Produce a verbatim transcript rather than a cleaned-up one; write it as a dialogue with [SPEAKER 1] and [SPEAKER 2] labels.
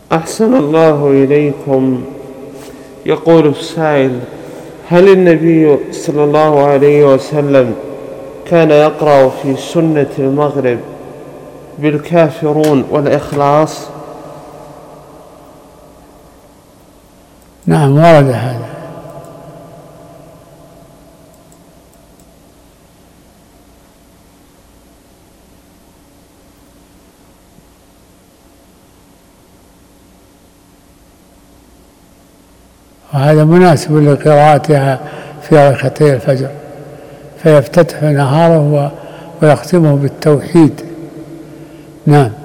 [SPEAKER 1] أحسن الله إليكم. يقول السائل: هل النبي صلى الله عليه وسلم كان يقرأ في سنة المغرب بالكافرون والإخلاص؟
[SPEAKER 2] نعم، ورد هذا. وهذا مناسب لقراءتها في ركعتي الفجر، فيفتتح نهاره ويختمه بالتوحيد. نعم.